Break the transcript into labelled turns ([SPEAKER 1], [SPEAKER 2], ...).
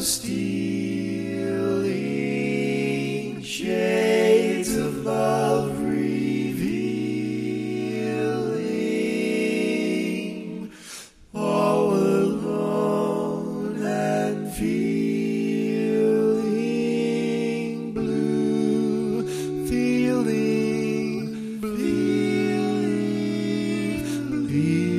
[SPEAKER 1] stealing shades of love revealing, all alone and feeling blue, feeling blue.